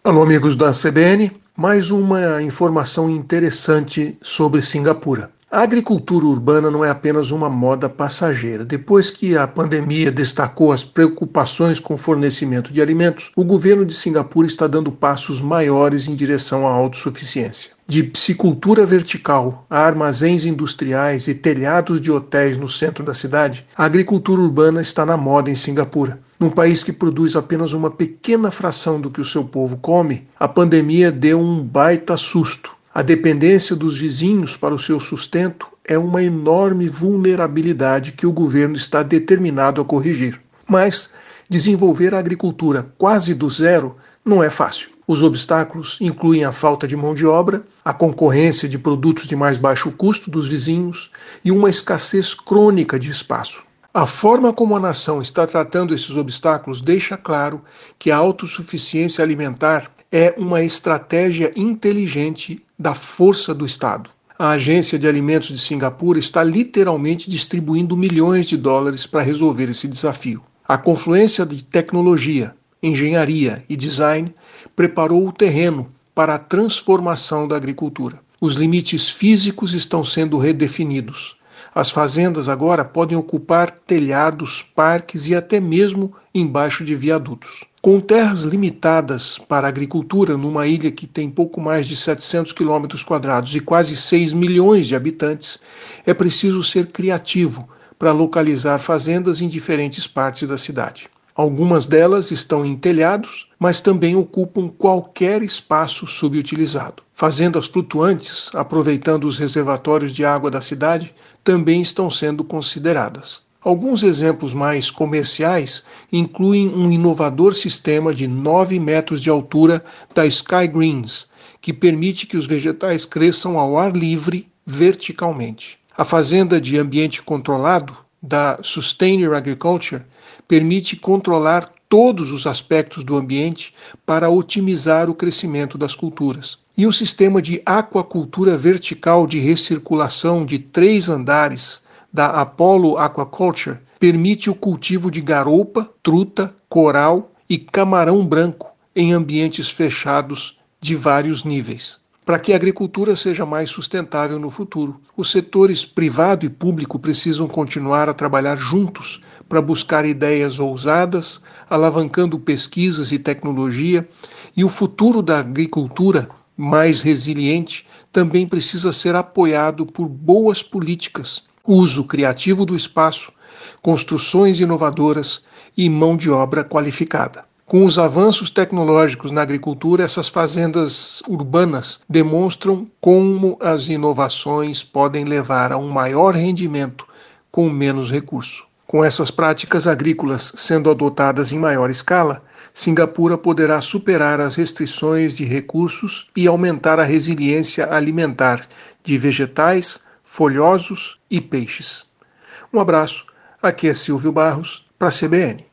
Alô, amigos da CBN. Mais uma informação interessante sobre Singapura. A agricultura urbana não é apenas uma moda passageira. Depois que a pandemia destacou as preocupações com o fornecimento de alimentos, o governo de Singapura está dando passos maiores em direção à autossuficiência. De piscicultura vertical a armazéns industriais e telhados de hotéis no centro da cidade, a agricultura urbana está na moda em Singapura. Num país que produz apenas uma pequena fração do que o seu povo come, a pandemia deu um baita susto. A dependência dos vizinhos para o seu sustento é uma enorme vulnerabilidade que o governo está determinado a corrigir. Mas desenvolver a agricultura quase do zero não é fácil. Os obstáculos incluem a falta de mão de obra, a concorrência de produtos de mais baixo custo dos vizinhos e uma escassez crônica de espaço. A forma como a nação está tratando esses obstáculos deixa claro que a autossuficiência alimentar é uma estratégia inteligente da força do Estado. A Agência de Alimentos de Singapura está literalmente distribuindo milhões de dólares para resolver esse desafio. A confluência de tecnologia, engenharia e design preparou o terreno para a transformação da agricultura. Os limites físicos estão sendo redefinidos. As fazendas agora podem ocupar telhados, parques e até mesmo embaixo de viadutos. Com terras limitadas para a agricultura numa ilha que tem pouco mais de 700 km² e quase 6 milhões de habitantes, é preciso ser criativo para localizar fazendas em diferentes partes da cidade. Algumas delas estão em telhados, mas também ocupam qualquer espaço subutilizado. Fazendas flutuantes, aproveitando os reservatórios de água da cidade, também estão sendo consideradas. Alguns exemplos mais comerciais incluem um inovador sistema de 9 metros de altura da Sky Greens, que permite que os vegetais cresçam ao ar livre verticalmente. A fazenda de ambiente controlado da Sustainable Agriculture permite controlar todos os aspectos do ambiente para otimizar o crescimento das culturas. E o sistema de aquacultura vertical de recirculação de 3 andares da Apollo Aquaculture permite o cultivo de garoupa, truta, coral e camarão branco em ambientes fechados de vários níveis. Para que a agricultura seja mais sustentável no futuro, os setores privado e público precisam continuar a trabalhar juntos para buscar ideias ousadas, alavancando pesquisas e tecnologia, e o futuro da agricultura mais resiliente também precisa ser apoiado por boas políticas, uso criativo do espaço, construções inovadoras e mão de obra qualificada. Com os avanços tecnológicos na agricultura, essas fazendas urbanas demonstram como as inovações podem levar a um maior rendimento com menos recurso. Com essas práticas agrícolas sendo adotadas em maior escala, Singapura poderá superar as restrições de recursos e aumentar a resiliência alimentar de vegetais, folhosos e peixes. Um abraço, aqui é Silvio Barros, para a CBN.